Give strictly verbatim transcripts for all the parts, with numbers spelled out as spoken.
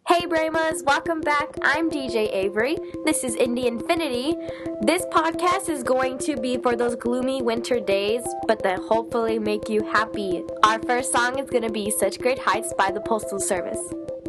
Hey Brahmas, welcome back. I'm D J Avery. This is Indie Infinity. This podcast is going to be for those gloomy winter days, but that hopefully make you happy. Our first song is going to be Such Great Heights by the Postal Service.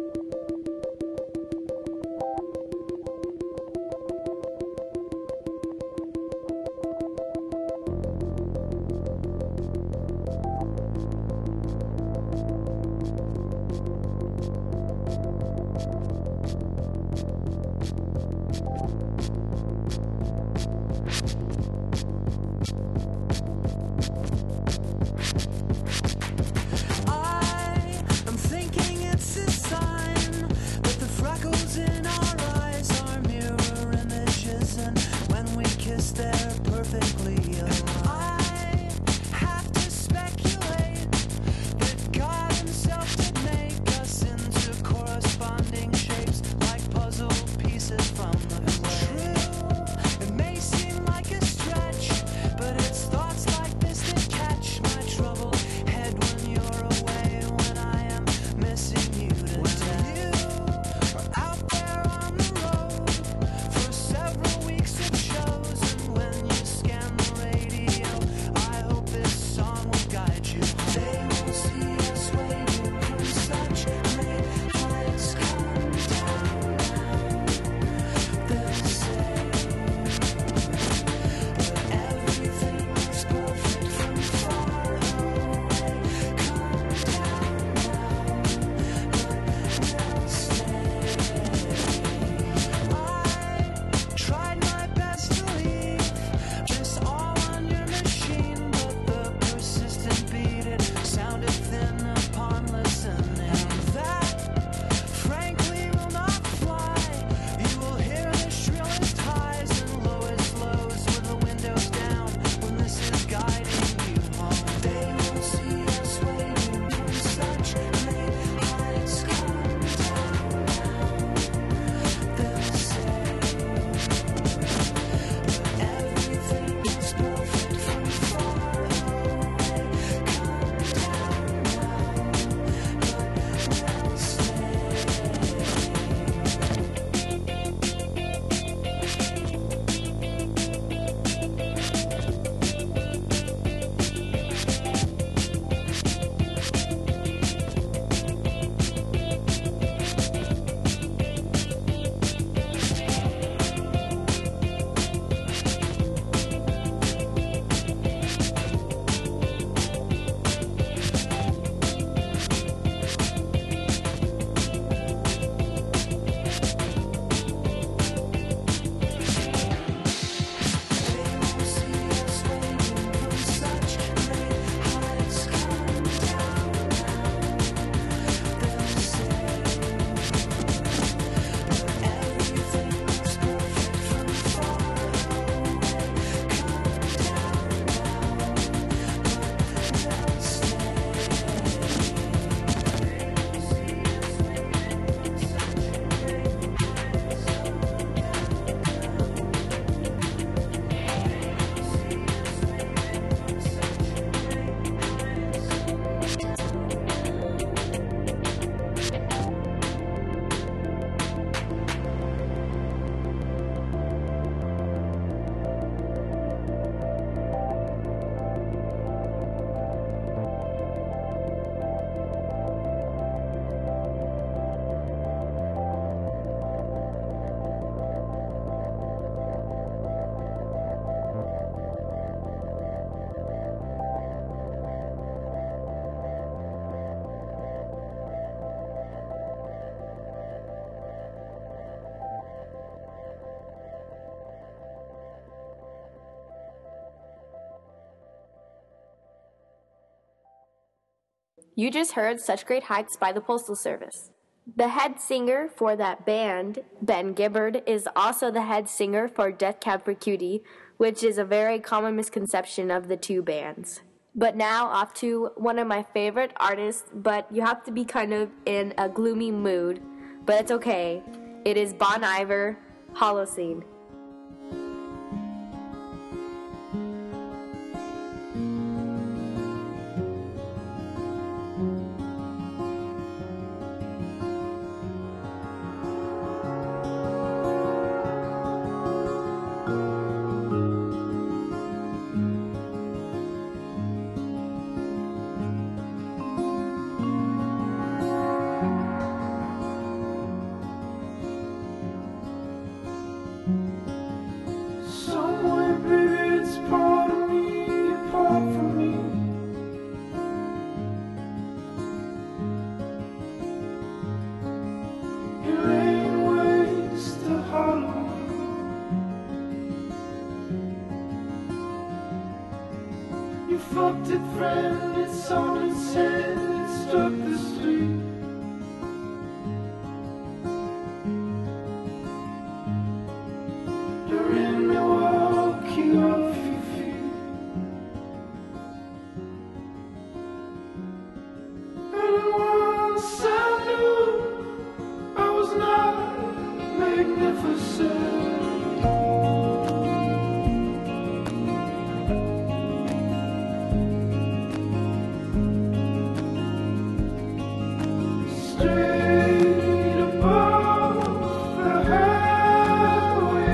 You just heard Such Great Heights by the Postal Service. The head singer for that band, Ben Gibbard, is also the head singer for Death Cab for Cutie, which is a very common misconception of the two bands. But now off to one of my favorite artists, but you have to be kind of in a gloomy mood, but it's okay. It is Bon Iver, Holocene. trusted friend, it's on its head, it struck the street. You're in Milwaukee off your feet. And once I knew I was not magnificent. Straight above the highway,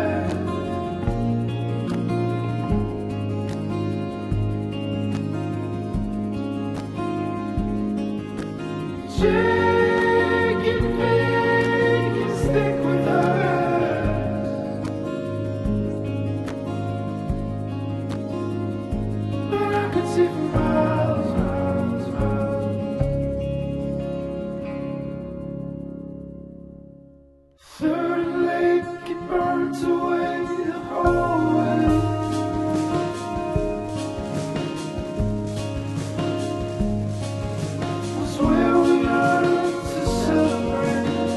jagged pink and stick with eyes, and I could see for miles, miles, miles. Third lake, it burnt away the whole way. Was where we learned to celebrate.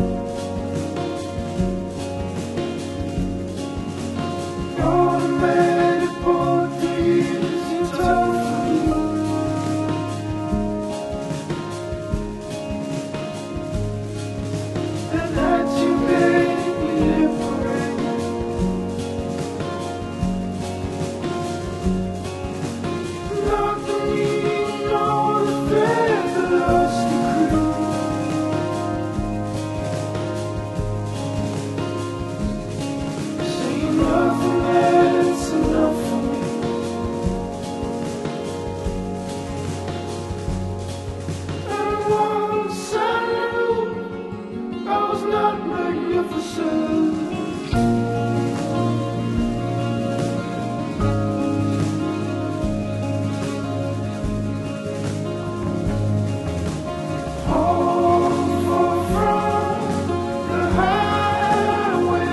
Automatic bought the years you told me. And that you made me liberate. Not the meaning nor the thread that lost the crew. Say nothing that's enough for me. And once I knew I was not magnificent. Home far from the highway,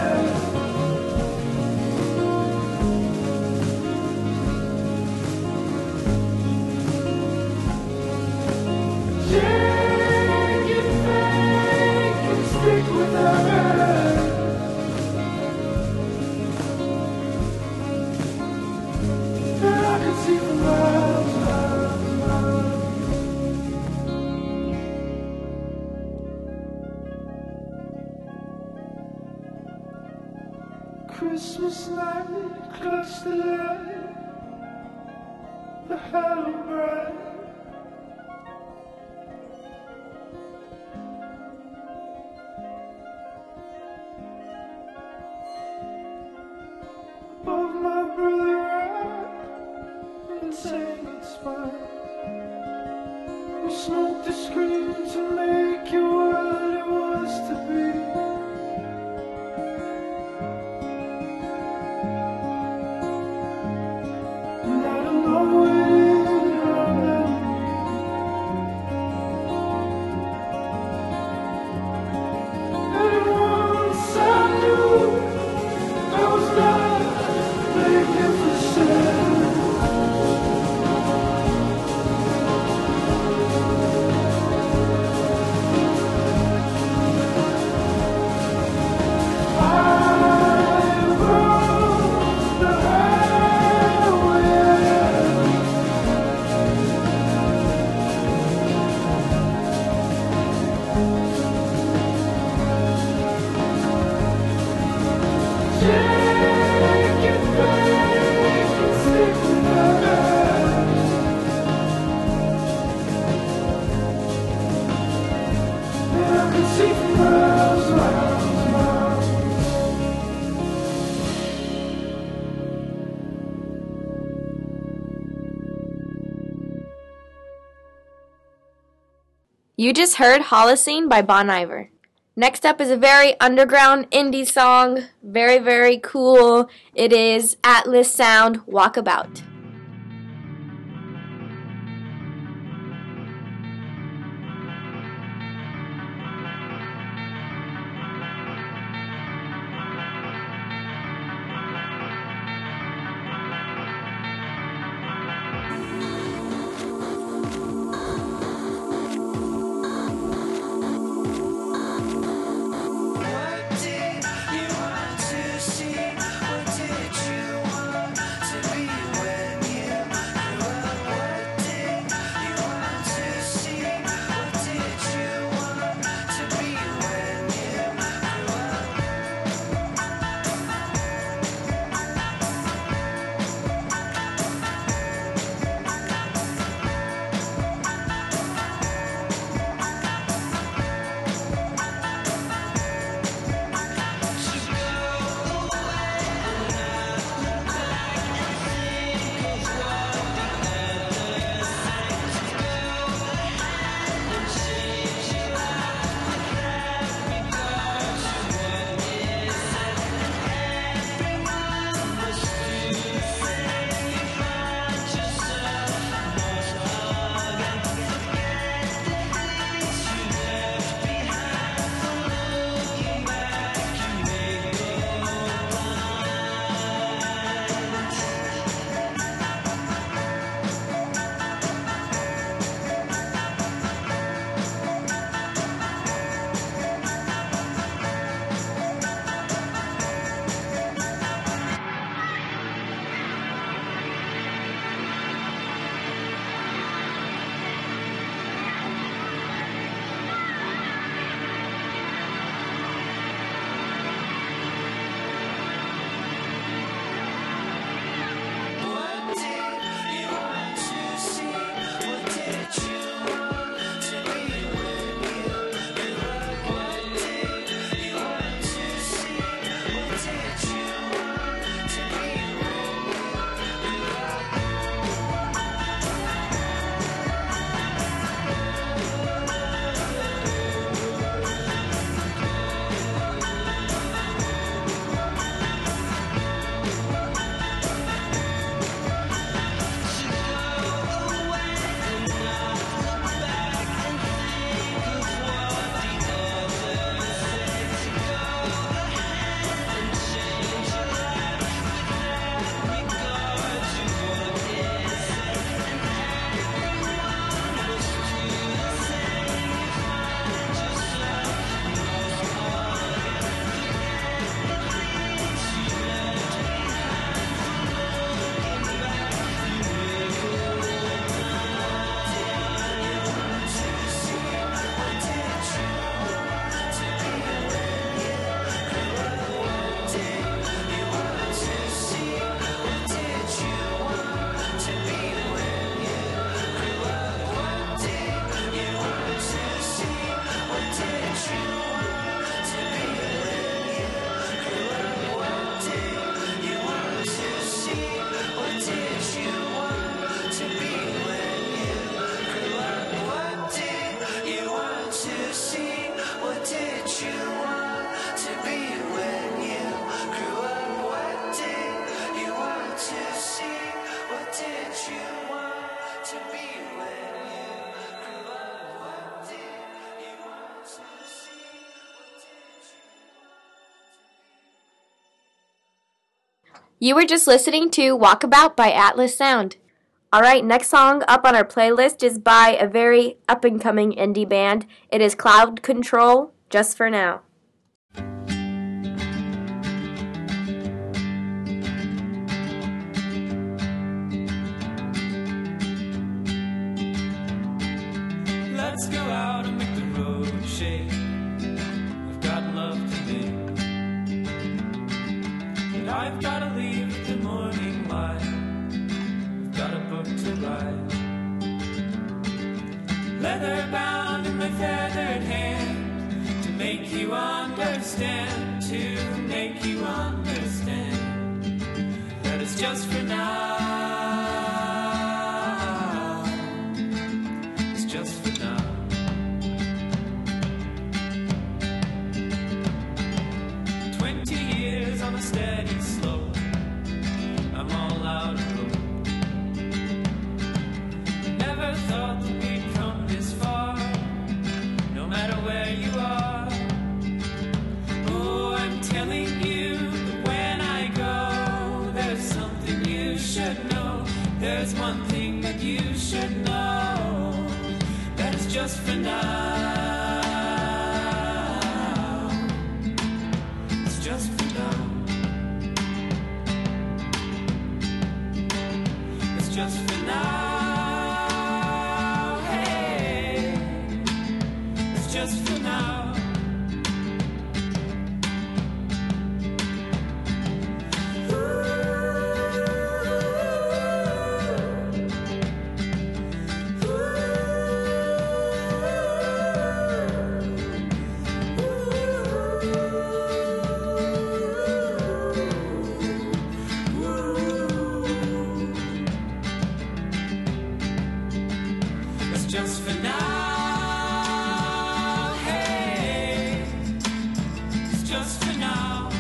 jagged fake and stick with eyes, and I could see for miles, miles, miles. Christmas light, clutch the light, the hollow bright. Above my brother I and sang its spine. We smoked a screen to make it what it was to be. And I don't know it around and once I knew I was not magnificent. High above the highway, jagged fake and stick with eyes, and I could see for miles, miles, miles. You just heard Holocene by Bon Iver. Next up is a very underground indie song, very, very cool. It is Atlas Sound, Walkabout. You were just listening to Walkabout by Atlas Sound. Alright, next song up on our playlist is by a very up-and-coming indie band. It is Cloud Control, Just For Now. Let's go out and make the road shake. I've got love to make, and I've got to leave at the morning light. I've got a book to write, leather bound in my feathered hand, to make you understand, to make you understand that it's just for now. Steady slope, I'm all out of rope. Never thought that we'd come this far, no matter where you are. Oh, I'm telling you that when I go, there's something you should know. There's one thing that you should know, that is just for now. It's just for now. Just for now, hey, it's just for now. Ooh. Just for now, hey, it's just for now.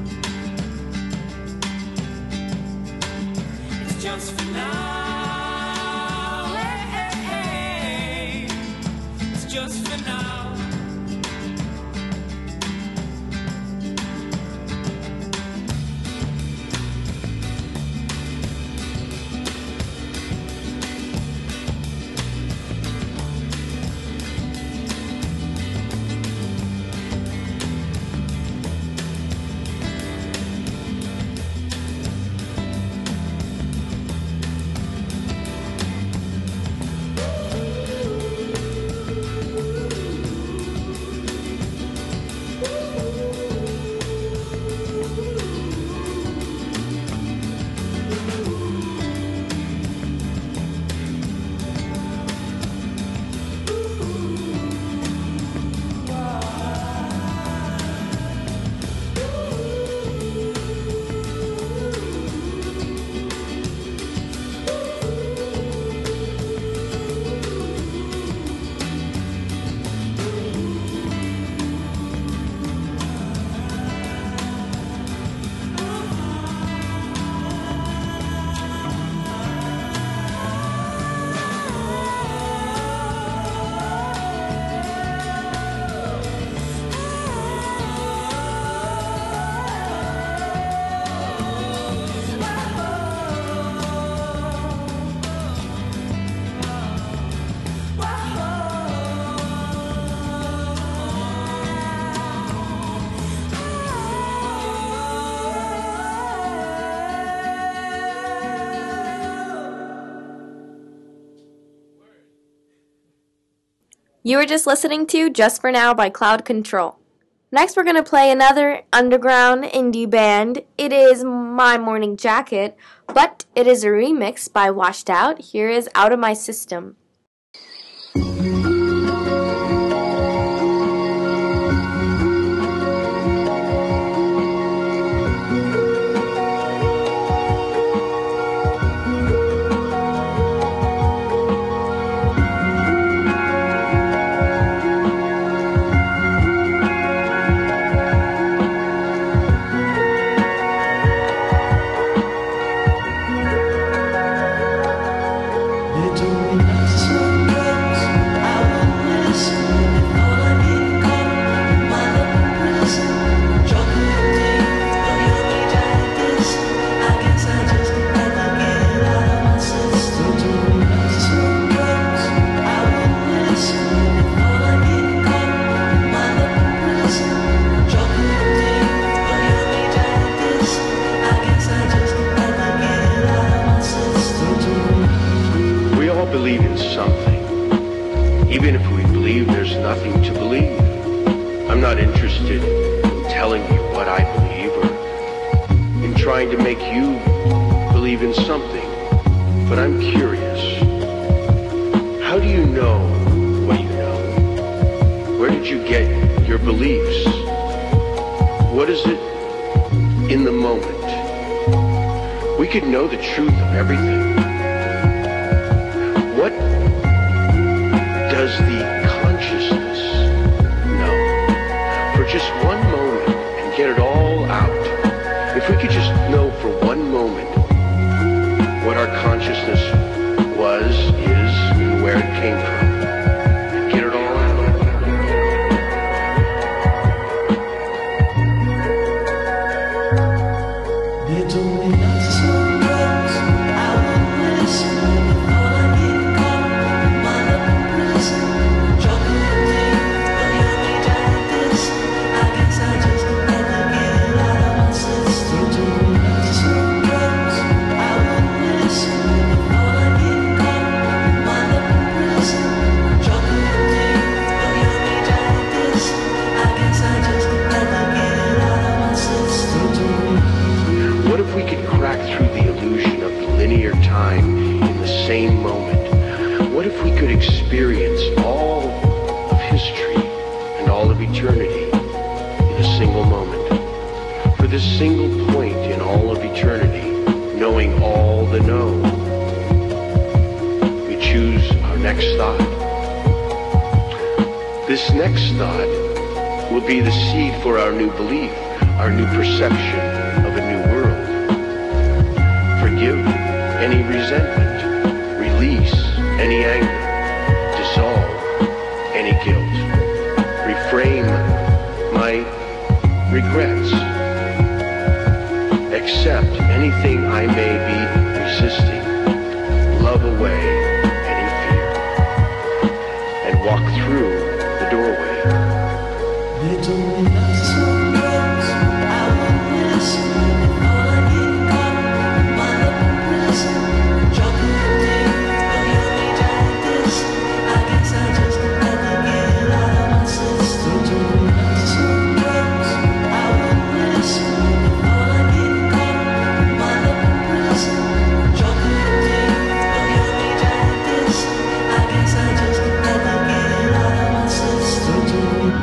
It's just for now, hey, hey, hey, it's just for now. You were just listening to Just For Now by Cloud Control. Next we're going to play another underground indie band. It is My Morning Jacket, but it is a remix by Washed Out. Here is Out of My System. Little some drugs not interested in telling you what I believe or in trying to make you believe in something, but I'm curious. How do you know what you know? Where did you get your beliefs? What is it in the moment? We could know the truth of everything. What does the consciousness know? For just one moment and get it all out. If we could just know for one moment what our consciousness was, is, and where it came from, and get it all out. They told me not to smoke drugs, I wouldn't listen. All I get caught, wind up in prison. Chocolate tea, but you're me like this. I guess I just had to get it out of my system. They told me not to smoke drugs, I wouldn't listen. All I get caught, wind up in prison. Chocolate tea, but you're me like this. I guess I just had to get it out of my system. What if we could crack through the illusion of linear time in the same moment? What if we could experience all of history and all of eternity in a single moment? For this single point in all of eternity, knowing all the know, we choose our next thought. This next thought will be the seed for our new belief, our new perception of a new world. Forgive any resentment, release any anger, dissolve any guilt, reframe my regrets, accept anything I may be resisting, love away any fear, and walk through the doorway. They told me not to smoke drugs, I wouldn't listen. All I get caught, wind up in prison. Chocolate tea, but you're me like this. I guess I just had to get it out of my system. They told me not to smoke drugs, I wouldn't listen. All I get caught, wind up in prison. Chocolate tea, but you're me like this. I guess I just had to get it out of my system. They told me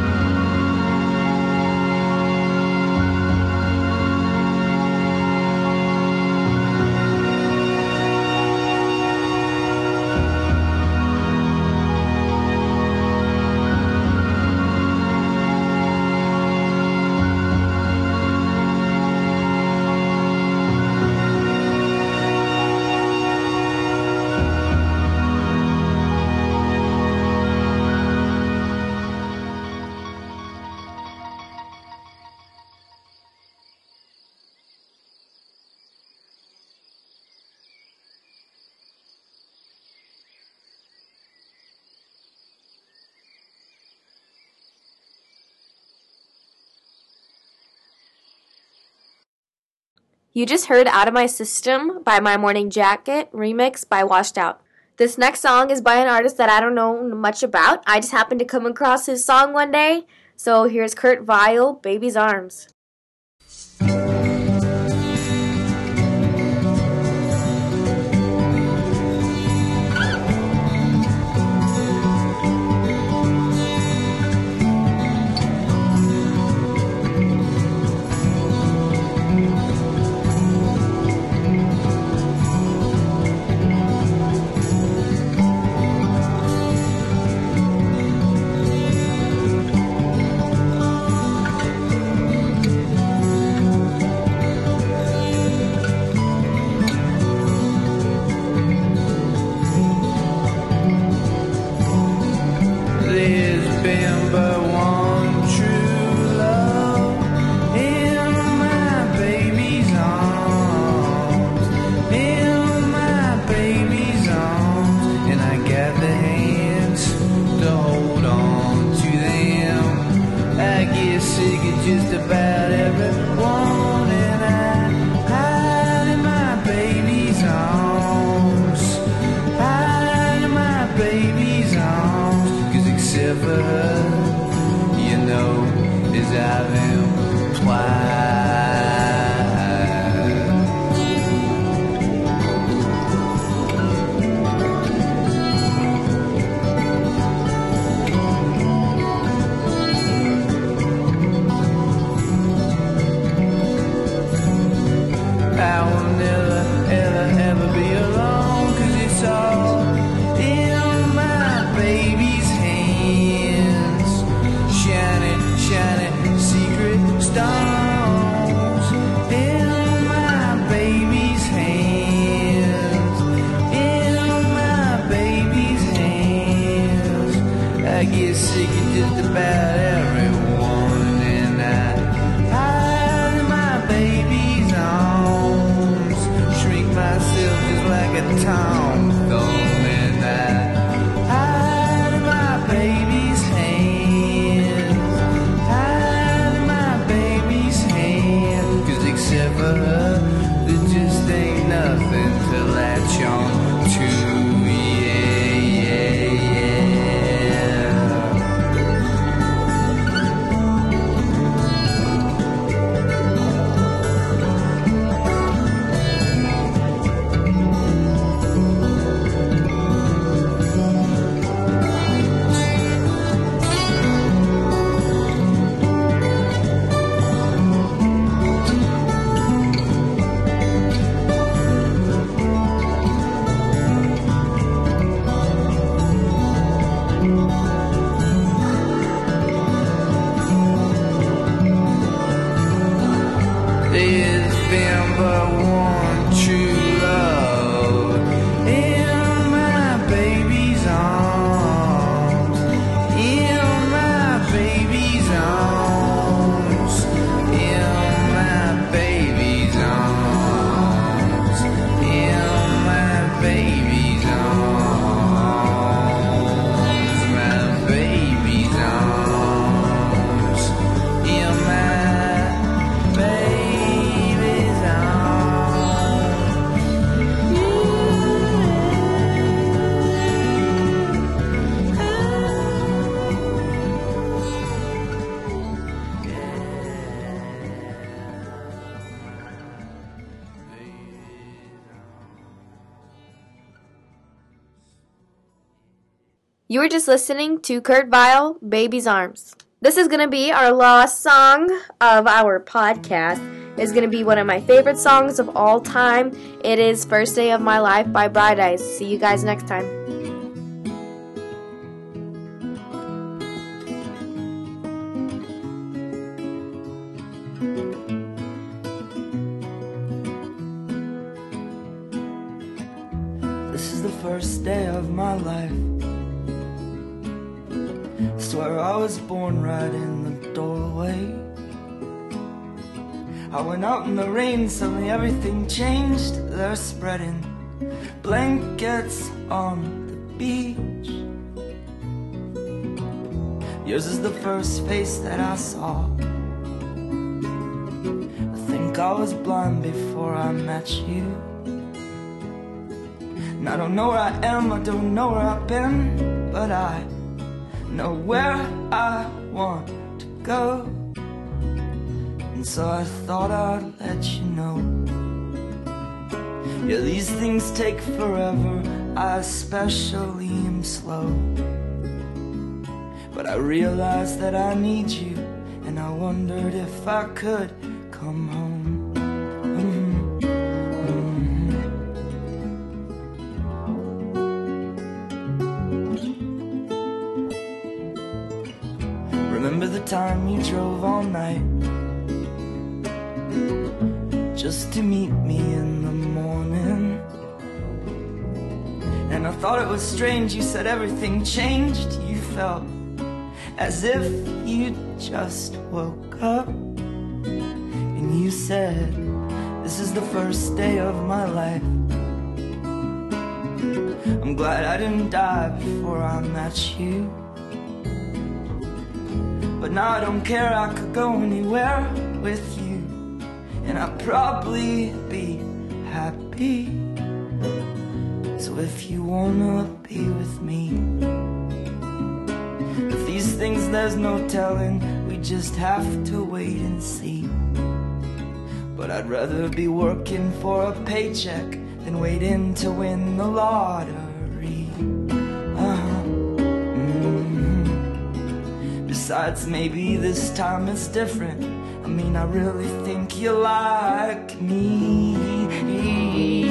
You just heard Out of My System by My Morning Jacket, remixed by Washed Out. This next song is by an artist that I don't know much about. I just happened to come across his song one day. So here's Kurt Vile, Baby's Arms. There's been but one true love in my baby's arms, in my baby's arms, and I got the hands to hold on to them. I get sick of just about everyone, and I hide in my baby's arms, hide in my baby's arms. Except for her, you know about everyone, and I hide in my baby's arms, shrink myself just like a tom thumb, and I hide in my baby's hands, hide in my baby's hands, 'cause except for her, there just ain't nothing to latch on to. There's been but one true love in my baby's arms, in my baby's arms, in my baby's arms, in my baby's arms, my baby's arms, in my baby's You were just listening to Kurt Vile, Baby's Arms. This is going to be our last song of our podcast. It's going to be one of my favorite songs of all time. It is First Day of My Life by Bright Eyes. See you guys next time. This is the first day of my life. I swear I was born right in the doorway. I went out in the rain, suddenly everything changed. They're spreading blankets on the beach. Yours is the first face that I saw. I think I was blind before I met you. And I don't know where I am, I don't know where I've been, but I know where I want to go. And so I thought I'd let you know. Yeah, these things take forever, I especially am slow. But I realized that I need you, and I wondered if I could come home. Mm-hmm. Mm-hmm. Remember the time you drove all night just to meet me in the morning? And I thought it was strange, you said everything changed. You felt as if you just woke up. And you said, this is the first day of my life. I'm glad I didn't die before I met you. But now I don't care, I could go anywhere with you, and I'd probably be happy. So if you wanna be with me, if these things there's no telling, we just have to wait and see. But I'd rather be working for a paycheck than waiting to win the lottery. Uh-huh. Mm-hmm. Besides, maybe this time it's different. I mean, I really think you like me.